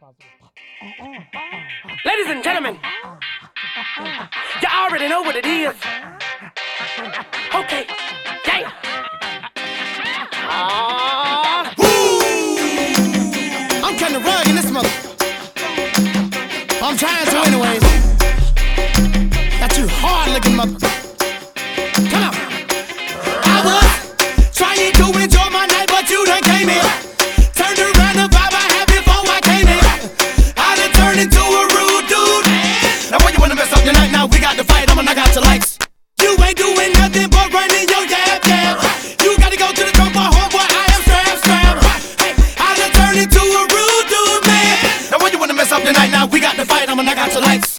Ladies and gentlemen, you already know what it is. Okay, yeah. I'm kinda rugged in this mother. I'm trying to anyways. Got you hard looking mother. Come on. I was trying to enjoy my night, but you done came in. Turned around the vibe I had before I came in. I done turned into a rude dude. Now when you wanna mess up your night, now we got to fight, I'ma knock out your lights. You ain't doing nothing but running your yab. You gotta go to the drum bar, homeboy, I am strap. Hey, I done turned into a rude dude, man. Now when you wanna mess up your night, now we got to fight, I'ma knock out your lights.